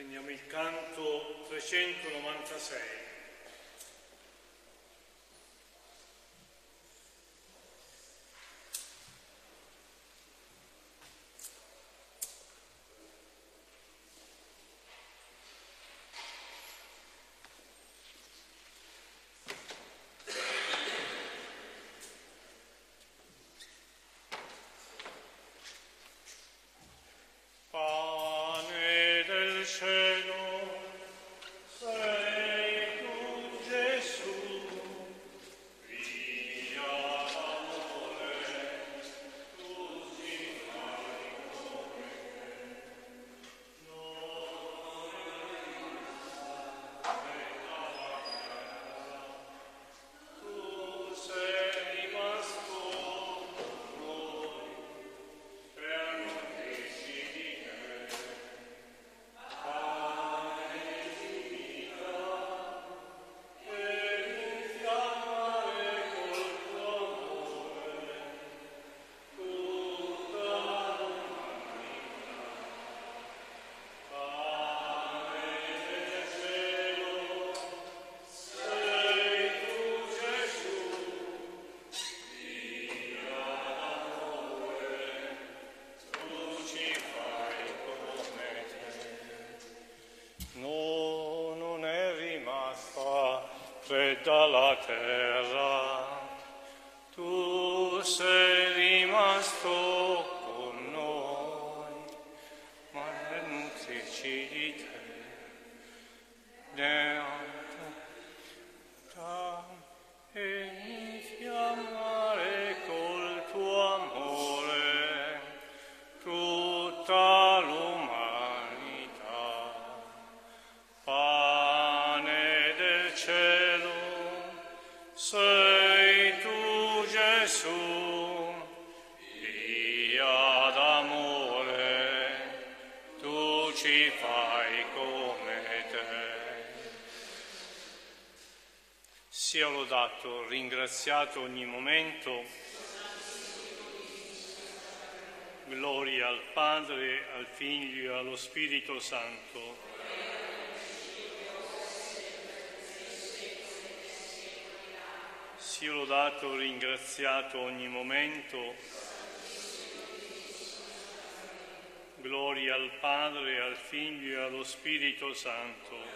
Prendiamo il canto 396. Pane del cielo, sei tu Gesù, via d'amore, tu ci fai come non tu sei rimasto con noi per non decidere. No, non è rimasta fredda la terra, tu sei rimasto con noi, ma nutrici di te, e infiammare col tuo amore tutta l'umanità. Pane del cielo, sei tu Gesù, via d'amore, tu ci fai come te. Sia lodato, ringraziato ogni momento. Gloria al Padre, al Figlio e allo Spirito Santo. Sia lodato, ringraziato ogni momento. Gloria al Padre, al Figlio e allo Spirito Santo.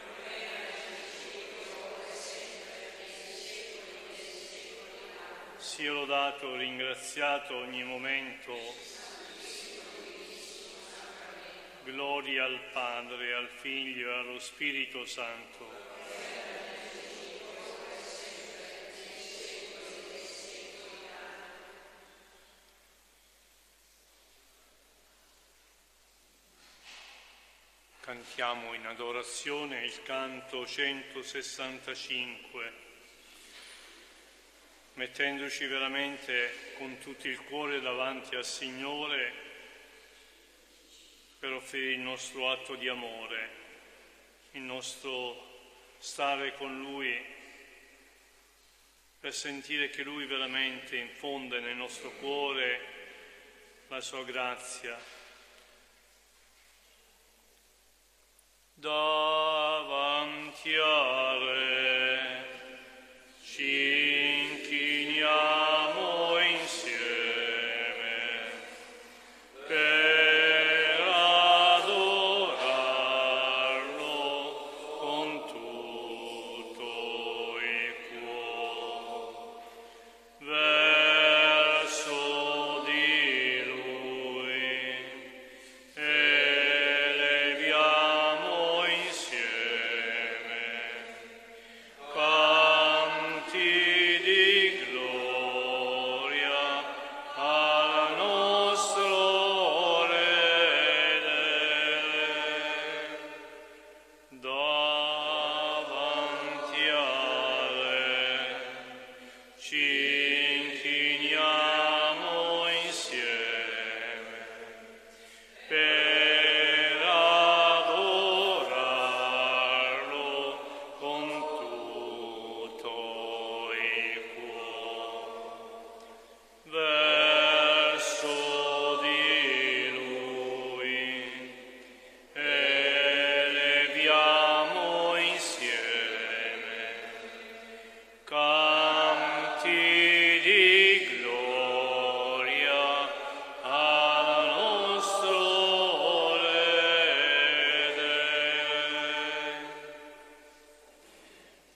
Sia lodato, ringraziato ogni momento. Gloria al Padre, al Figlio e allo Spirito Santo. Cantiamo in adorazione il canto 165, mettendoci veramente con tutto il cuore davanti al Signore per offrire il nostro atto di amore, il nostro stare con Lui, per sentire che Lui veramente infonde nel nostro cuore la sua grazia. Davanti a Re ci inchiniamo insieme per adorarlo con tutto il cuore. Verso di Lui eleviamo insieme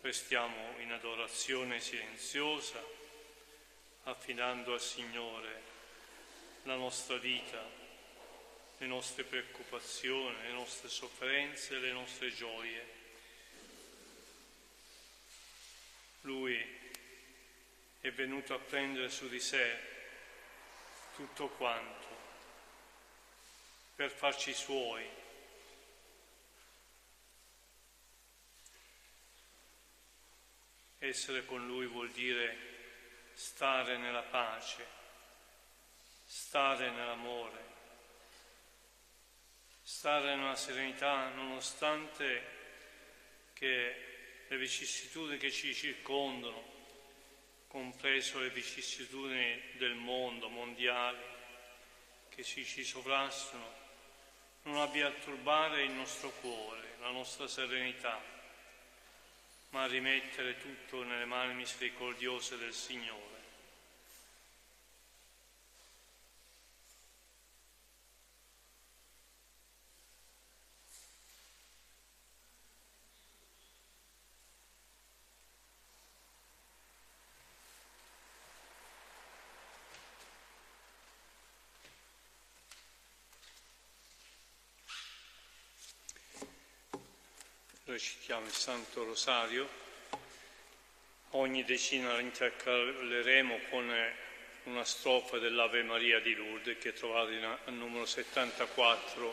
restiamo in adorazione silenziosa, affidando al Signore la nostra vita, le nostre preoccupazioni, le nostre sofferenze, le nostre gioie. Lui è venuto a prendere su di sé tutto quanto per farci suoi. Essere con Lui vuol dire stare nella pace, stare nell'amore, stare nella serenità nonostante che le vicissitudini che ci circondano, compreso le vicissitudini del mondo, mondiali, che ci sovrastano, non abbia a turbare il nostro cuore, la nostra serenità, ma a rimettere tutto nelle mani misericordiose del Signore. Recitiamo il Santo Rosario. Ogni decina la intercaleremo con una strofa dell'Ave Maria di Lourdes che trovate al numero 74.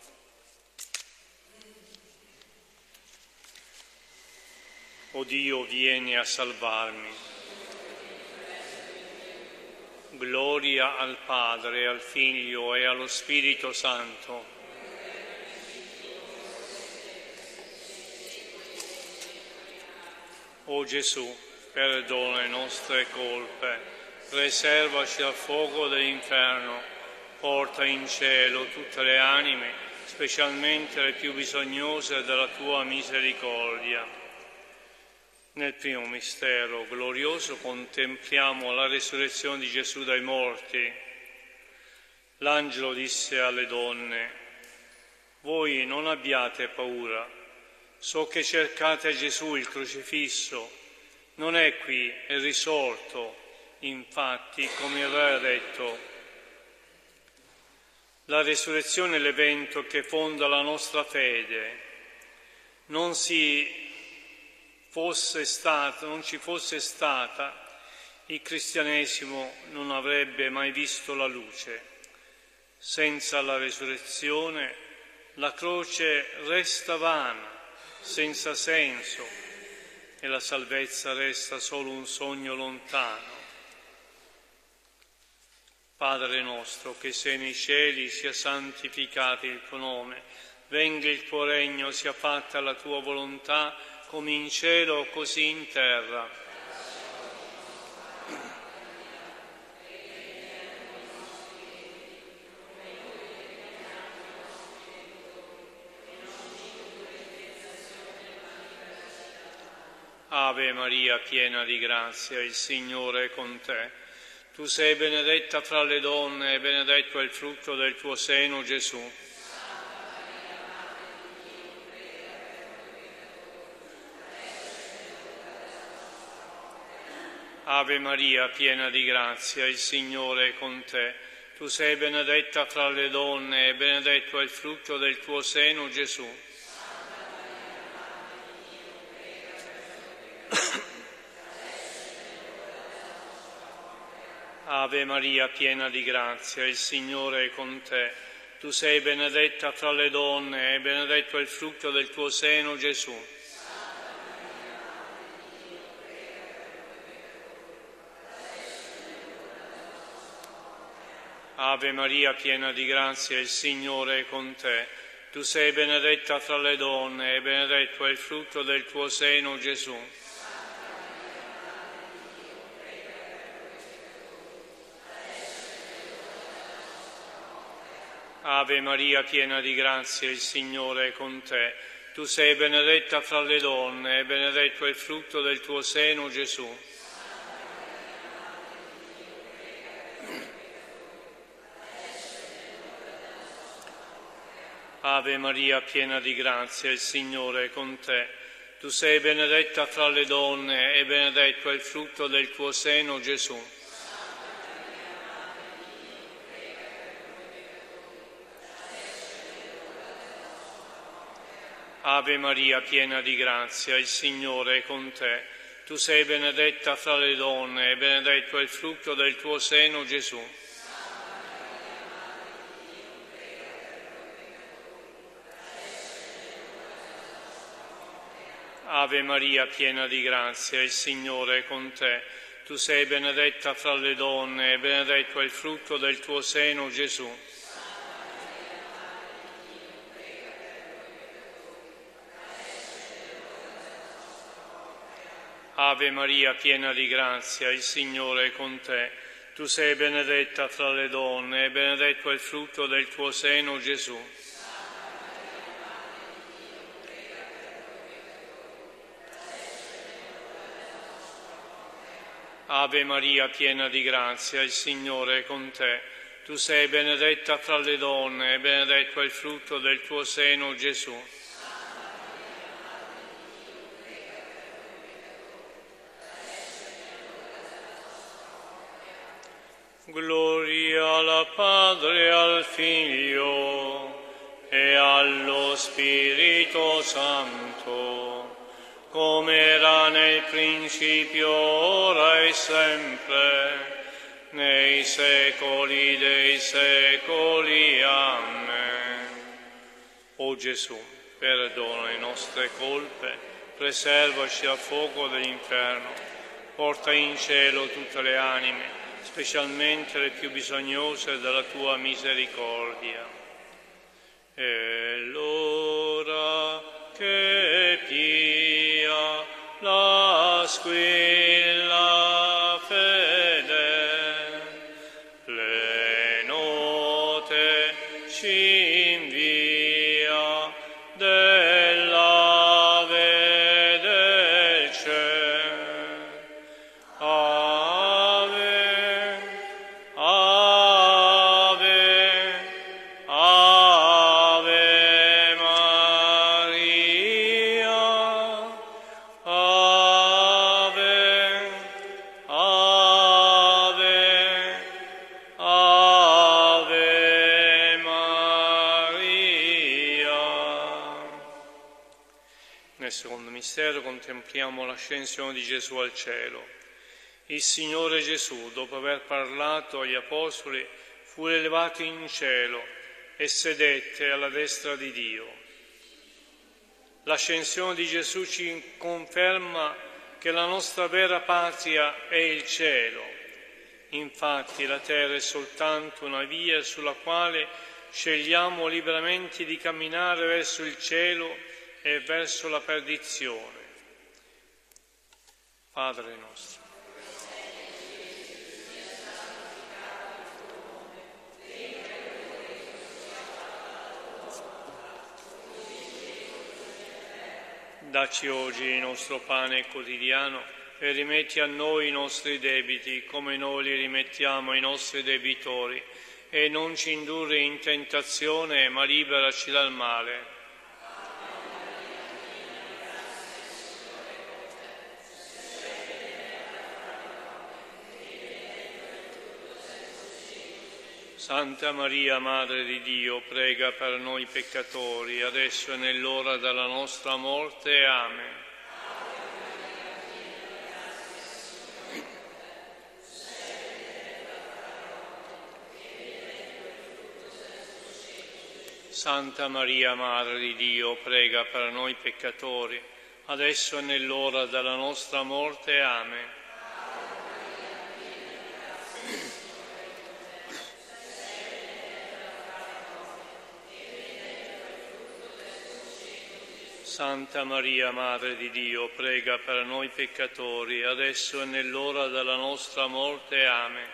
O Dio, vieni a salvarmi. Gloria al Padre, al Figlio e allo Spirito Santo. O Gesù, perdona le nostre colpe, preservaci dal fuoco dell'inferno, porta in cielo tutte le anime, specialmente le più bisognose della tua misericordia. Nel primo mistero glorioso contempliamo la resurrezione di Gesù dai morti. L'angelo disse alle donne: voi non abbiate paura. So che cercate Gesù il crocifisso, non è qui, è risorto, infatti, come aveva detto. La resurrezione è l'evento che fonda la nostra fede. Non ci fosse stata, il cristianesimo non avrebbe mai visto la luce. Senza la resurrezione la croce resta vana, senza senso, e la salvezza resta solo un sogno lontano. Padre nostro che sei nei cieli, sia santificato il tuo nome, venga il tuo regno, sia fatta la tua volontà, come in cielo così in terra. Ave Maria, piena di grazia, il Signore è con te. Tu sei benedetta fra le donne e benedetto è il frutto del tuo seno, Gesù. Ave Maria, piena di grazia, il Signore è con te. Tu sei benedetta fra le donne e benedetto è il frutto del tuo seno, Gesù. Ave Maria, piena di grazia, il Signore è con te. Tu sei benedetta fra le donne e benedetto è il frutto del tuo seno, Gesù. Ave Maria, piena di grazia, il Signore è con te. Tu sei benedetta fra le donne e benedetto è il frutto del tuo seno, Gesù. Ave Maria, piena di grazia, il Signore è con te. Tu sei benedetta fra le donne e benedetto è il frutto del tuo seno, Gesù. Ave Maria, piena di grazia, il Signore è con te. Tu sei benedetta fra le donne e benedetto è il frutto del tuo seno, Gesù. Ave Maria, piena di grazia, il Signore è con te. Tu sei benedetta fra le donne e benedetto è il frutto del tuo seno, Gesù. Ave Maria, piena di grazia, il Signore è con te. Tu sei benedetta fra le donne e benedetto è il frutto del tuo seno, Gesù. Ave Maria, piena di grazia, il Signore è con te. Tu sei benedetta fra le donne e benedetto è il frutto del tuo seno, Gesù. Ave Maria, piena di grazia, il Signore è con te. Tu sei benedetta fra le donne e benedetto è il frutto del tuo seno, Gesù. Gloria al Padre, al Figlio e allo Spirito Santo, come era nel principio, ora e sempre, nei secoli dei secoli. Amen. O Gesù, perdona le nostre colpe, preservaci dal fuoco dell'inferno, porta in cielo tutte le anime, specialmente le più bisognose della tua misericordia. E l'ora che pia la squilla fede, le note ci invia dell'Ave del cielo. Nel secondo mistero contempliamo l'ascensione di Gesù al cielo. Il Signore Gesù, dopo aver parlato agli Apostoli, fu elevato in cielo e sedette alla destra di Dio. L'ascensione di Gesù ci conferma che la nostra vera patria è il cielo. Infatti la terra è soltanto una via sulla quale scegliamo liberamente di camminare verso il cielo e verso la perdizione. Padre nostro. Dacci oggi il nostro pane quotidiano e rimetti a noi i nostri debiti come noi li rimettiamo ai nostri debitori e non ci indurre in tentazione ma liberaci dal male. Santa Maria, Madre di Dio, prega per noi peccatori, adesso e nell'ora della nostra morte. Amen. Santa Maria, Madre di Dio, prega per noi peccatori, adesso e nell'ora della nostra morte. Amen. Santa Maria, Madre di Dio, prega per noi peccatori, adesso e nell'ora della nostra morte. Amen.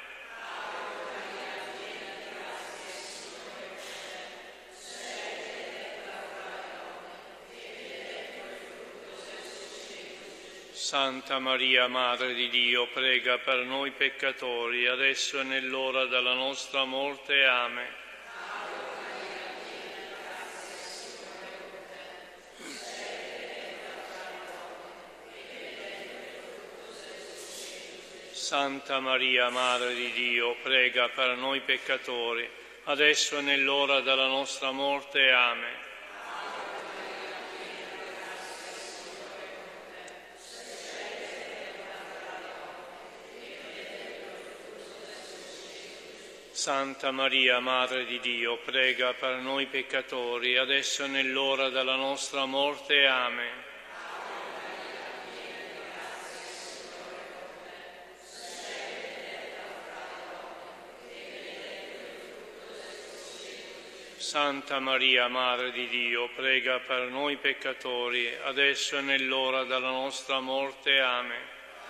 Santa Maria, Madre di Dio, prega per noi peccatori, adesso e nell'ora della nostra morte. Amen. Santa Maria, Madre di Dio, prega per noi peccatori, adesso e nell'ora della nostra morte. Amen. Santa Maria, Madre di Dio, prega per noi peccatori, adesso e nell'ora della nostra morte. Amen. Santa Maria, Madre di Dio, prega per noi peccatori, adesso e nell'ora della nostra morte. Amen.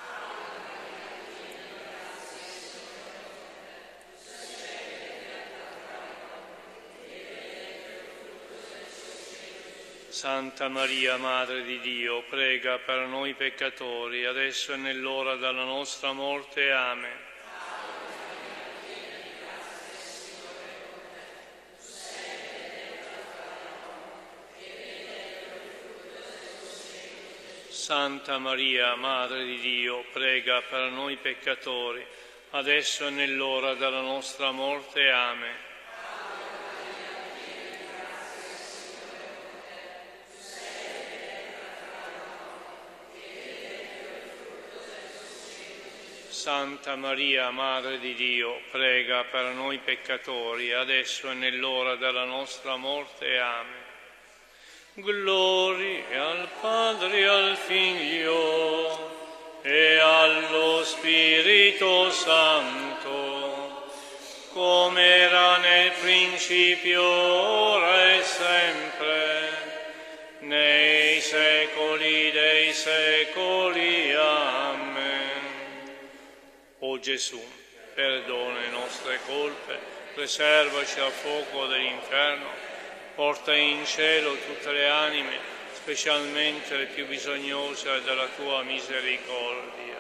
Santa Maria, Madre di Dio, prega per noi peccatori, adesso e nell'ora della nostra morte. Amen. Santa Maria, Madre di Dio, prega per noi peccatori, adesso e nell'ora della nostra morte. Amen. Santa Maria, Madre di Dio, prega per noi peccatori, adesso e nell'ora della nostra morte. Amen. Gloria al Padre e al Figlio e allo Spirito Santo, come era nel principio, ora e sempre, nei secoli dei secoli. Amen. O Gesù, perdona le nostre colpe, preservaci dal fuoco dell'inferno, porta in cielo tutte le anime, specialmente le più bisognose della tua misericordia.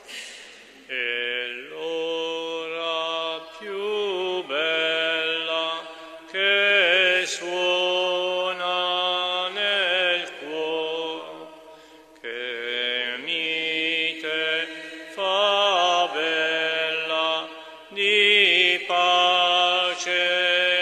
E l'ora più bella che suona nel cuore, che mite fa bella di pace.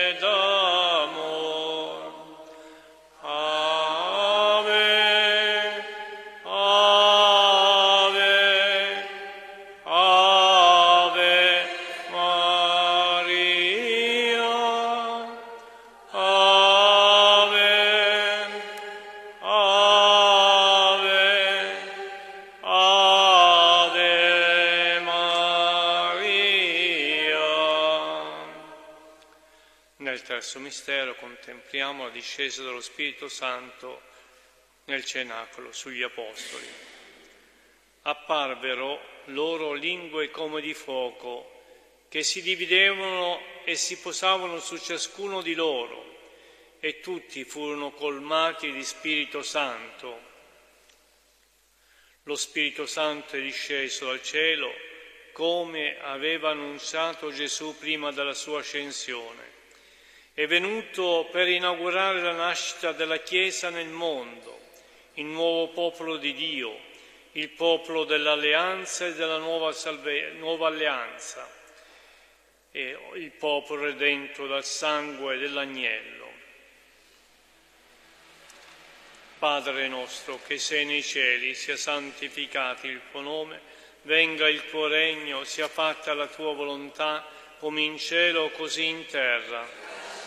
Nel terzo mistero contempliamo la discesa dello Spirito Santo nel cenacolo sugli Apostoli. Apparvero loro lingue come di fuoco, che si dividevano e si posavano su ciascuno di loro, e tutti furono colmati di Spirito Santo. Lo Spirito Santo è disceso dal cielo, come aveva annunciato Gesù prima della sua ascensione. È venuto per inaugurare la nascita della Chiesa nel mondo, il nuovo popolo di Dio, il popolo dell'alleanza e della nuova alleanza, e il popolo redento dal sangue dell'agnello. Padre nostro che sei nei cieli, sia santificato il tuo nome, venga il tuo regno, sia fatta la tua volontà, come in cielo così in terra.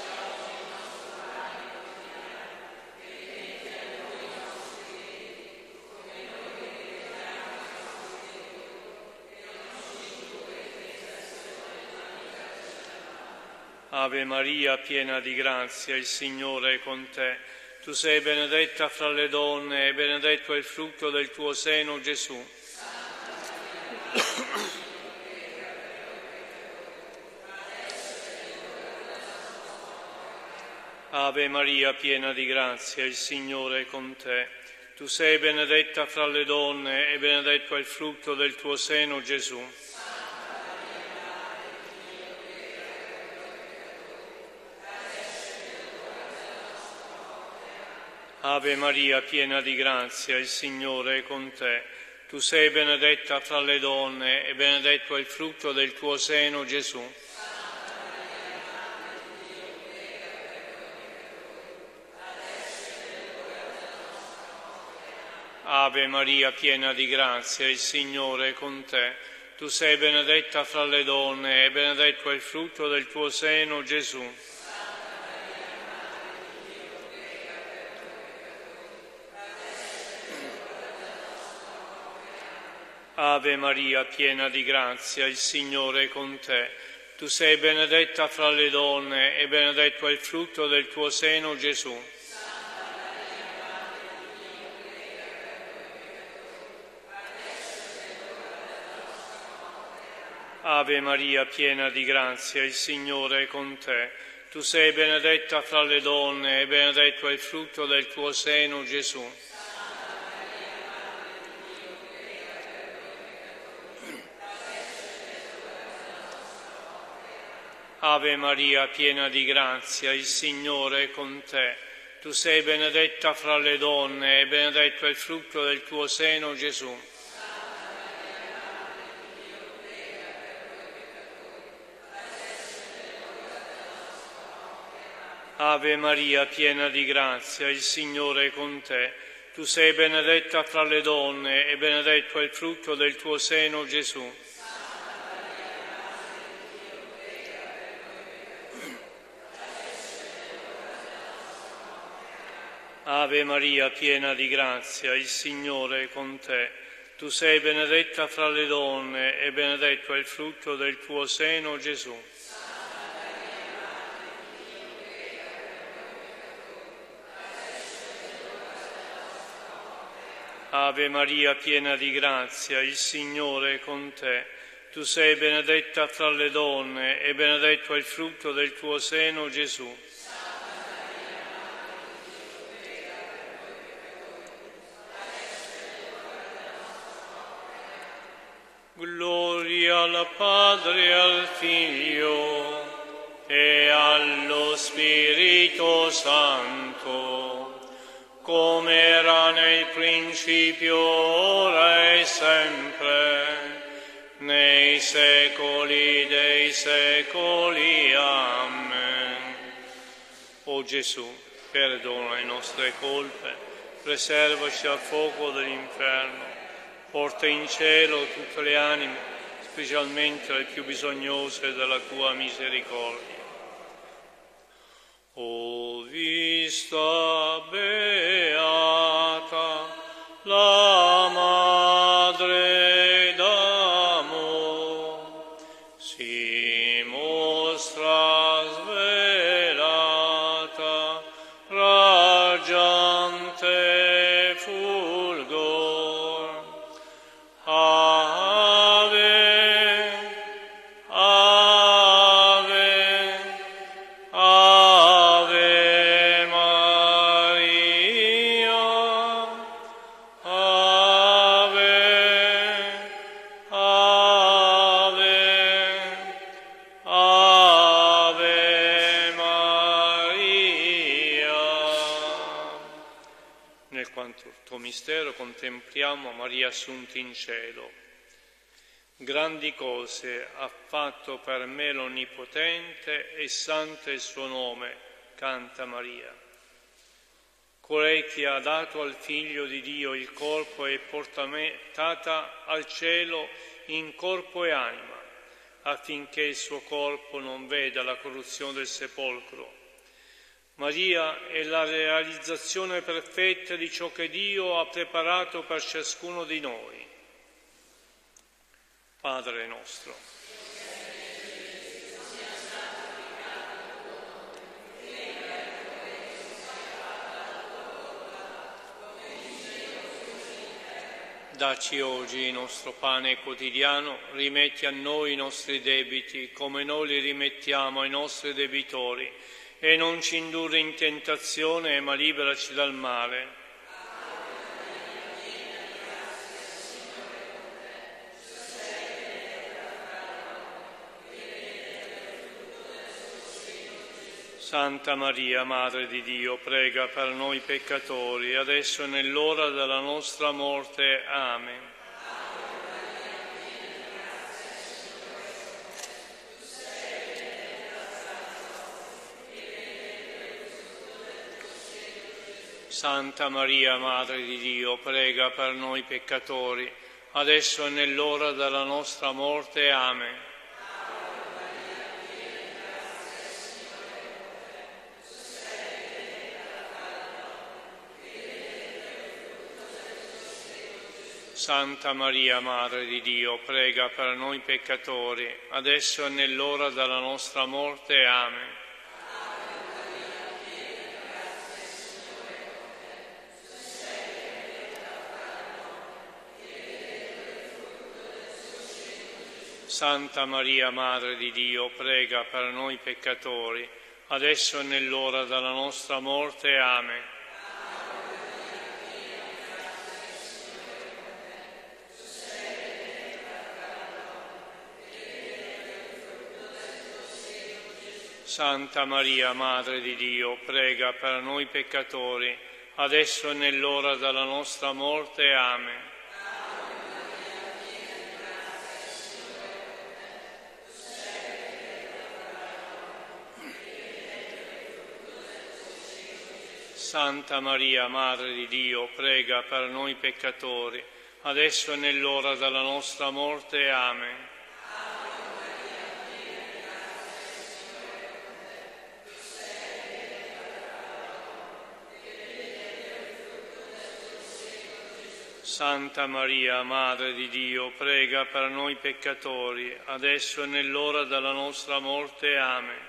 Ave Maria, piena di grazia, il Signore è con te. Tu sei benedetta fra le donne e benedetto è il frutto del tuo seno, Gesù. Ave Maria, piena di grazia, il Signore è con te. Tu sei benedetta fra le donne e benedetto è il frutto del tuo seno, Gesù. Ave Maria, piena di grazia, il Signore è con te. Tu sei benedetta fra le donne e benedetto è il frutto del tuo seno, Gesù. Ave Maria, piena di grazia, il Signore è con te. Tu sei benedetta fra le donne e benedetto è il frutto del tuo seno, Gesù. Ave Maria, piena di grazia, il Signore è con te. Tu sei benedetta fra le donne e benedetto è il frutto del tuo seno, Gesù. Ave Maria, piena di grazia, il Signore è con te. Tu sei benedetta fra le donne e benedetto è il frutto del tuo seno, Gesù. Ave Maria, piena di grazia, il Signore è con te. Tu sei benedetta fra le donne e benedetto è il frutto del tuo seno, Gesù. Ave Maria, piena di grazia, il Signore è con te. Tu sei benedetta fra le donne e benedetto è il frutto del tuo seno, Gesù. Ave Maria, piena di grazia, il Signore è con te. Tu sei benedetta fra le donne e benedetto è il frutto del tuo seno, Gesù. Ave Maria, piena di grazia, il Signore è con te. Tu sei benedetta fra le donne e benedetto è il frutto del tuo seno, Gesù. Gloria al Padre e al Figlio e allo Spirito Santo, come era nel principio, ora e sempre, nei secoli dei secoli. Amen. O Gesù, perdona le nostre colpe, preservaci dal fuoco dell'inferno, porta in cielo tutte le anime, specialmente le più bisognose della tua misericordia. O vista beata, la Madre d'amor, si mostra svelata, raggiante fulgor. Ave, Ave, Ave Maria, Ave, Ave, Ave Maria. Nel quarto mistero contempliamo Maria assunta in cielo. Grandi cose ha fatto per me l'Onnipotente e santo è il suo nome, canta Maria. Colei che ha dato al Figlio di Dio il corpo e portata al cielo in corpo e anima, affinché il suo corpo non veda la corruzione del sepolcro. Maria è la realizzazione perfetta di ciò che Dio ha preparato per ciascuno di noi. Padre nostro, dacci oggi il nostro pane quotidiano, rimetti a noi i nostri debiti come noi li rimettiamo ai nostri debitori, e non ci indurre in tentazione, ma liberaci dal male. Santa Maria, Madre di Dio, prega per noi peccatori, adesso e nell'ora della nostra morte. Amen. Santa Maria, Madre di Dio, prega per noi peccatori, adesso e nell'ora della nostra morte. Amen. Santa Maria, Madre di Dio, prega per noi peccatori, adesso e nell'ora della nostra morte. Amen. Santa Maria, Madre di Dio, prega per noi peccatori, adesso e nell'ora della nostra morte. Amen. Santa Maria, Madre di Dio, prega per noi peccatori, adesso e nell'ora della nostra morte. Amen. Santa Maria, Madre di Dio, prega per noi peccatori, adesso e nell'ora della nostra morte. Amen. Santa Maria, Madre di Dio, prega per noi peccatori, adesso e nell'ora della nostra morte. Amen.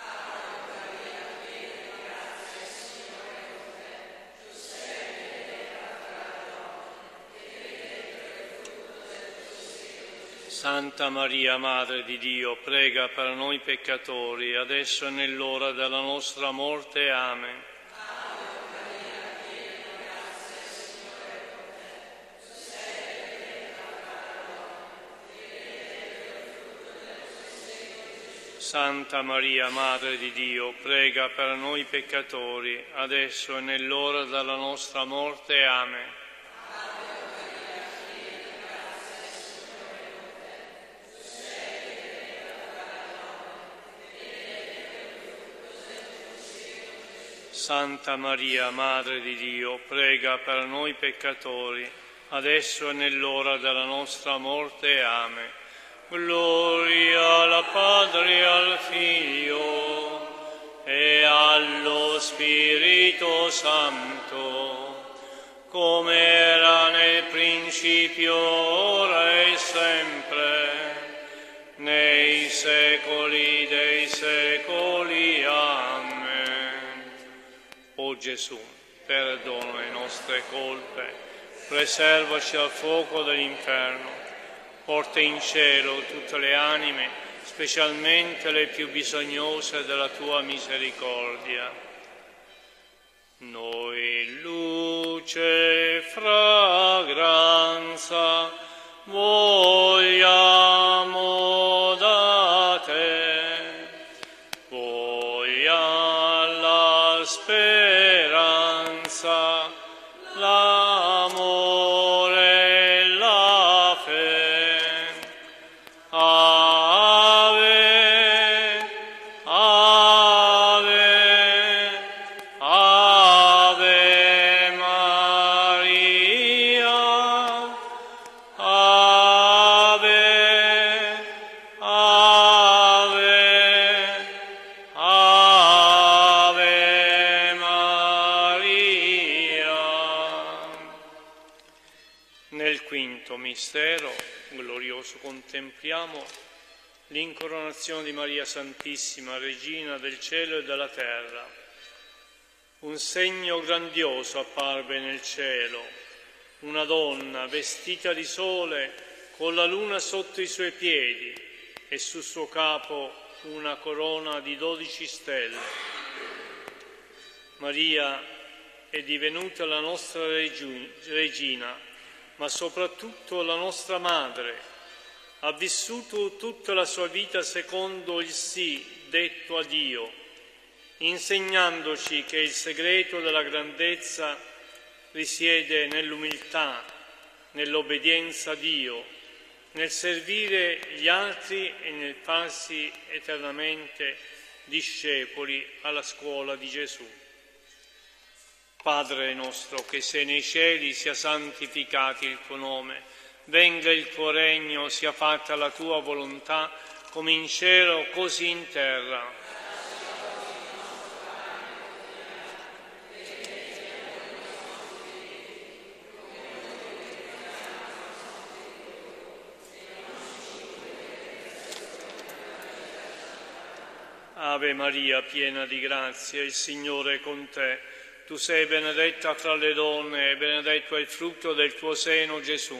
Santa Maria, Madre di Dio, prega per noi peccatori, adesso e nell'ora della nostra morte. Amen. Santa Maria, Madre di Dio, prega per noi peccatori, adesso e nell'ora della nostra morte. Amen. Santa Maria, Madre di Dio, prega per noi peccatori, adesso e nell'ora della nostra morte. Amen. Gloria al Padre e al Figlio e allo Spirito Santo, come era nel principio, ora e sempre, nei secoli dei secoli. Amen. O Gesù, perdono le nostre colpe, preservaci dal fuoco dell'inferno, porta in cielo tutte le anime, specialmente le più bisognose della tua misericordia. Noi, luce e fragranza, vogliamo da te, voglia la speranza, l'amore e la fede. Ave, Ave, Ave Maria, Ave, Ave, Ave Maria. Nel quinto mistero glorioso contempliamo l'incoronazione di Maria Santissima, Regina del cielo e della terra. Un segno grandioso apparve nel cielo, una donna vestita di sole con la luna sotto i suoi piedi e sul suo capo una corona di 12 stelle. Maria è divenuta la nostra regina, ma soprattutto la nostra madre. Ha vissuto tutta la sua vita secondo il sì detto a Dio, insegnandoci che il segreto della grandezza risiede nell'umiltà, nell'obbedienza a Dio, nel servire gli altri e nel farsi eternamente discepoli alla scuola di Gesù. Padre nostro che sei nei cieli, sia santificato il tuo nome, venga il tuo regno, sia fatta la tua volontà, come in cielo così in terra. Ave Maria, piena di grazia, il Signore è con te. Tu sei benedetta fra le donne e benedetto è il frutto del tuo seno, Gesù.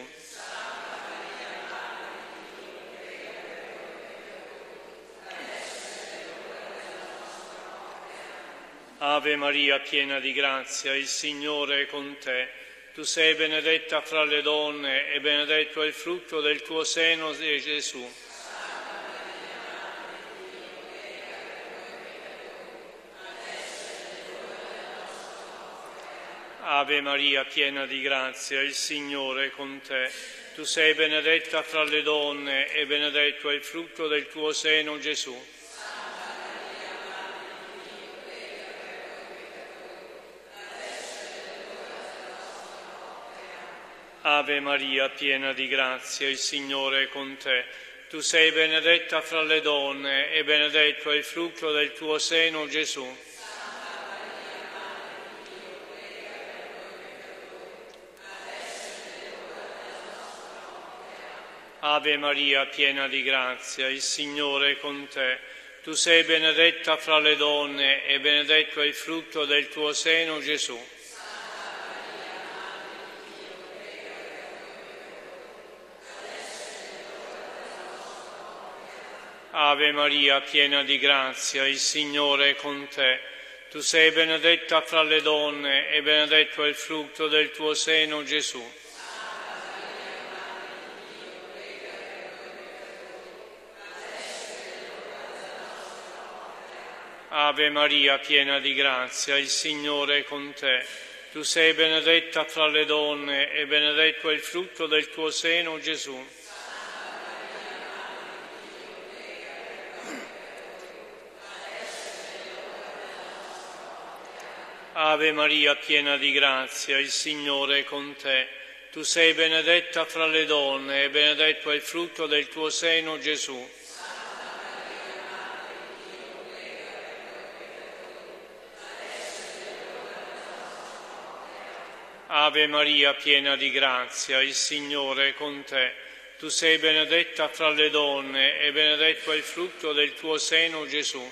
Ave Maria, piena di grazia, il Signore è con te. Tu sei benedetta fra le donne e benedetto è il frutto del tuo seno, Gesù. Ave Maria, piena di grazia, il Signore è con te. Tu sei benedetta fra le donne e benedetto è il frutto del tuo seno, Gesù. Ave Maria, piena di grazia, il Signore è con te. Tu sei benedetta fra le donne e benedetto è il frutto del tuo seno, Gesù. Ave Maria, piena di grazia, il Signore è con te. Tu sei benedetta fra le donne e benedetto è il frutto del tuo seno, Gesù. Ave Maria, piena di grazia, il Signore è con te. Tu sei benedetta fra le donne e benedetto è il frutto del tuo seno, Gesù. Ave Maria, piena di grazia, il Signore è con te. Tu sei benedetta fra le donne e benedetto è il frutto del tuo seno, Gesù. Ave Maria, piena di grazia, il Signore è con te. Tu sei benedetta fra le donne e benedetto è il frutto del tuo seno, Gesù. Ave Maria, piena di grazia, il Signore è con te. Tu sei benedetta fra le donne e benedetto è il frutto del tuo seno, Gesù.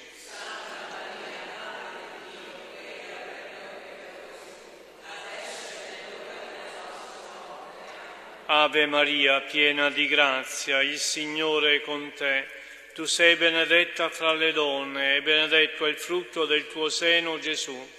Ave Maria, piena di grazia, il Signore è con te. Tu sei benedetta fra le donne e benedetto è il frutto del tuo seno, Gesù.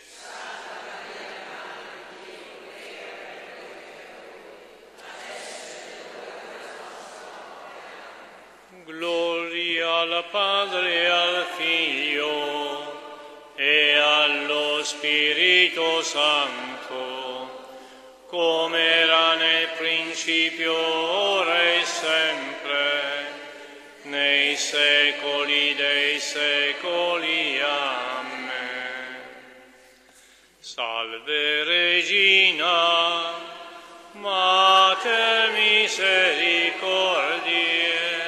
Gloria al Padre e al Figlio e allo Spirito Santo, come era nel principio, ora e sempre, nei secoli dei secoli. Amen. Salve Regina, Mater misericordiae,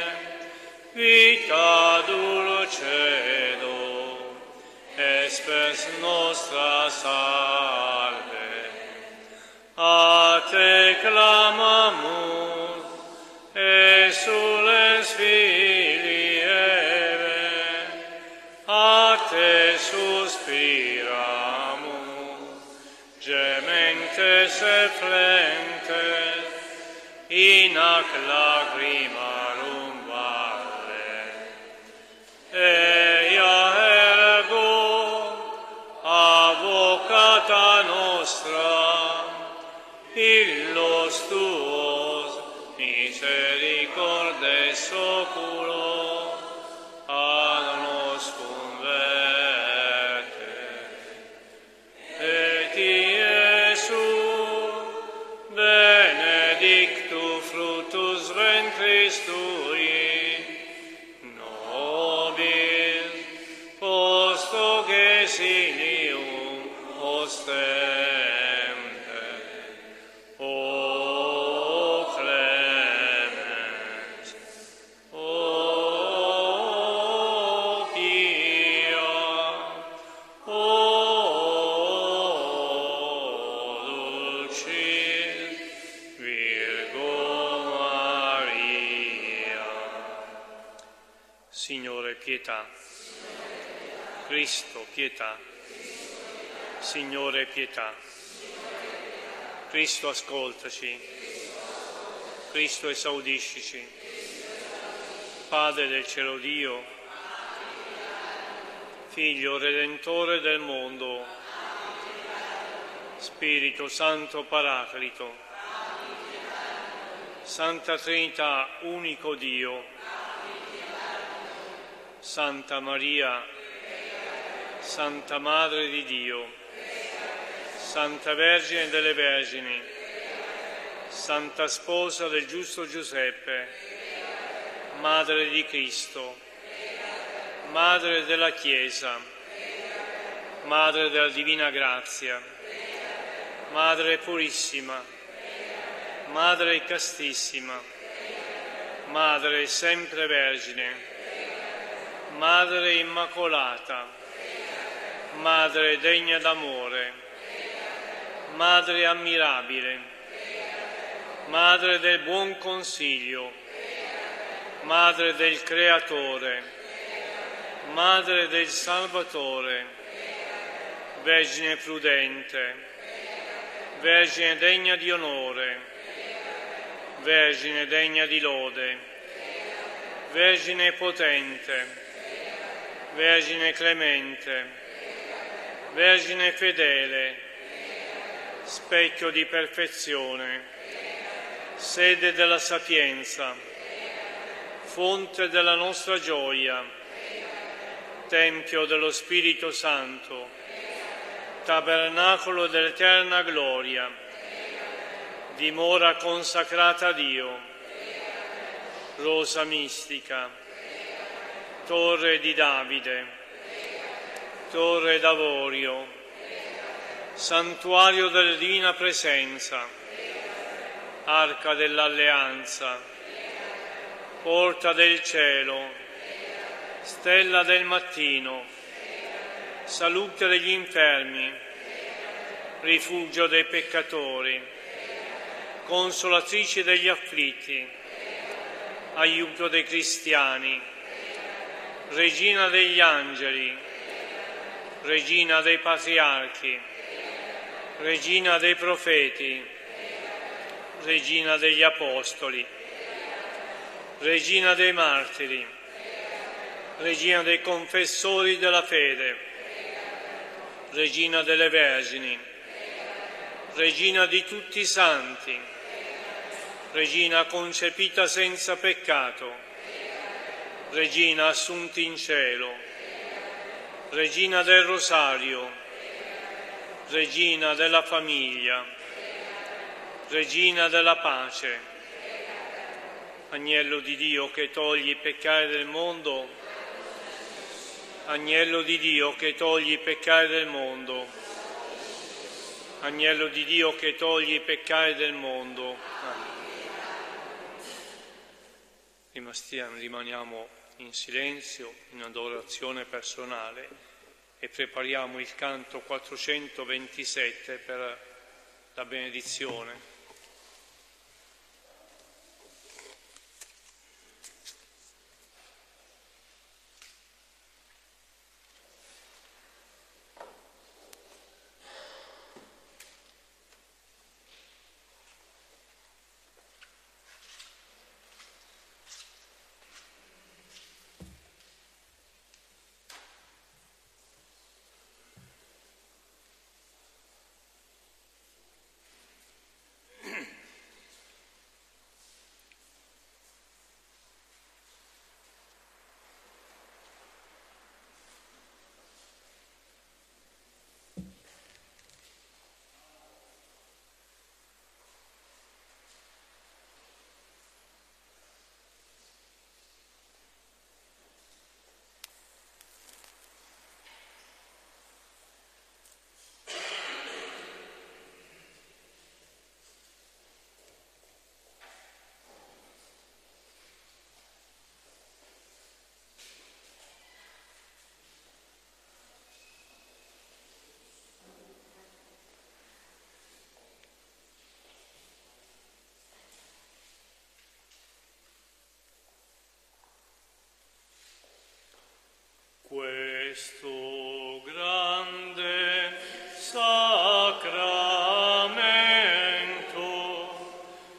vita dulcedo, espes nostra salve. A te clamamus, exules filii Eve, a te suspiramus, gementes et flentes, in hac lacrimarum valle. Eia ergo, avocata nostra, illos tuos misericordes oculo, ad nos converte. Et Iesu, benedictus fructus ventris tui, nobis post hoc exilium oster. Signore, pietà. Cristo, pietà. Signore, pietà. Cristo, ascoltaci. Cristo, esaudiscici. Padre del cielo Dio, Figlio Redentore del mondo, Spirito Santo Paraclito, Santa Trinità, unico Dio, Santa Maria, Santa Madre di Dio, Santa Vergine delle Vergini, Santa Sposa del giusto Giuseppe, Madre di Cristo, Madre della Chiesa, Madre della Divina Grazia, Madre Purissima, Madre Castissima, Madre Sempre Vergine, Madre Immacolata, Madre degna d'amore, Madre ammirabile, Madre del buon consiglio, Madre del Creatore, Madre del Salvatore, Vergine prudente, Vergine degna di onore, Vergine degna di lode, Vergine potente, Vergine clemente, Vergine fedele, specchio di perfezione, sede della sapienza, fonte della nostra gioia, Tempio dello Spirito Santo, tabernacolo dell'eterna gloria, dimora consacrata a Dio, rosa mistica, torre di Davide, torre d'avorio, santuario della divina presenza, arca dell'alleanza, porta del cielo, stella del mattino, salute degli infermi, rifugio dei peccatori, consolatrice degli afflitti, aiuto dei cristiani, regina degli angeli, regina dei patriarchi, regina dei profeti, regina degli apostoli, regina dei martiri, regina dei confessori della fede, regina delle vergini, regina di tutti i santi, regina concepita senza peccato, regina assunta in cielo, regina del rosario, regina della famiglia, regina della pace, agnello di Dio che togli i peccati del mondo, Agnello di Dio che togli i peccati del mondo, Agnello di Dio che togli i peccati del mondo. Rimaniamo in silenzio, in adorazione personale e prepariamo il canto 427 per la benedizione. questo grande sacramento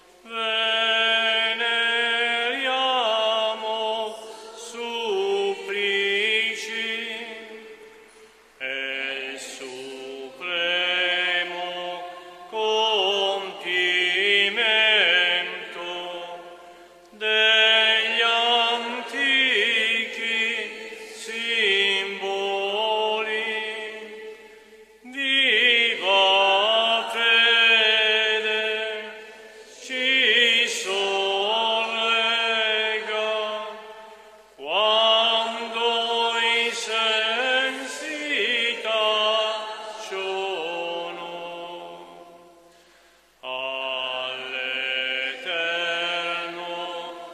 veneriamo supplici e il supremo compimento degli antichi simboli. Viva fede ci sorrega quando i sensi tacciono. All'eterno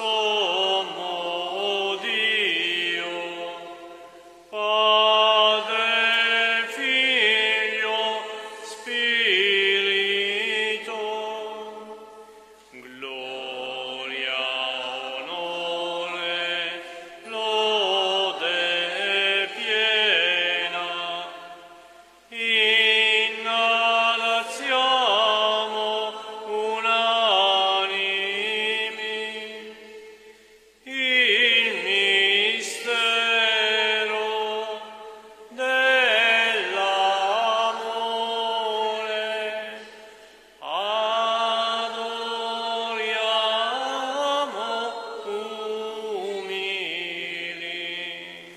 sommo Dio, Padre, Figlio, Spirito, gloria, onore, lode piena, innalziamo unanimi il mistero dell'amore. Adoriamo umili.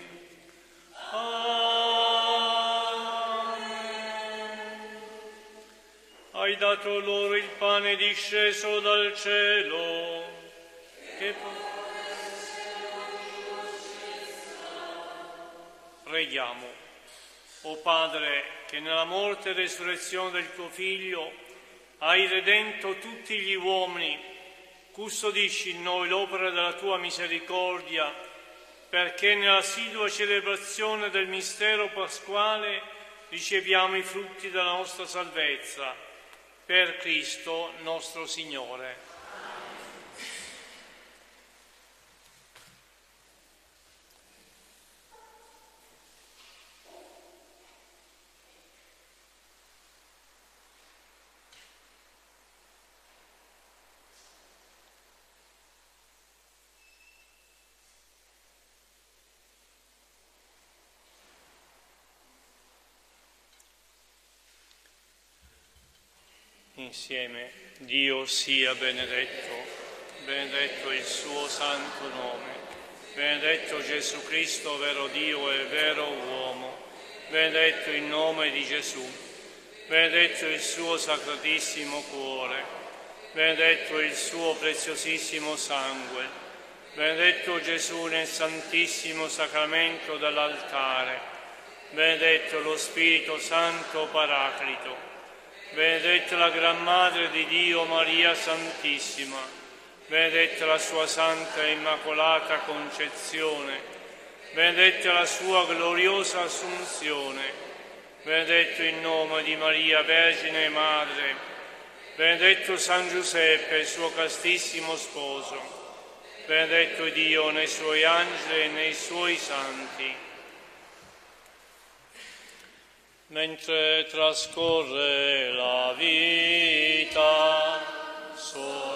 Amen. Hai dato loro il pane disceso dal cielo, che preghiamo. O Padre, che nella morte e resurrezione del tuo Figlio hai redento tutti gli uomini, custodisci in noi l'opera della tua misericordia, perché nell'assidua celebrazione del mistero pasquale riceviamo i frutti della nostra salvezza. Per Cristo nostro Signore. Insieme, Dio sia benedetto, benedetto il suo santo nome, benedetto Gesù Cristo, vero Dio e vero uomo, benedetto il nome di Gesù, benedetto il suo sacratissimo cuore, benedetto il suo preziosissimo sangue, benedetto Gesù nel santissimo sacramento dell'altare, benedetto lo Spirito Santo Paraclito, benedetta la Gran Madre di Dio Maria Santissima, benedetta la sua Santa e Immacolata Concezione, benedetta la sua gloriosa Assunzione, benedetto il nome di Maria Vergine Madre, benedetto San Giuseppe, suo castissimo sposo, benedetto Dio nei suoi angeli e nei suoi santi. Mentre trascorre la vita,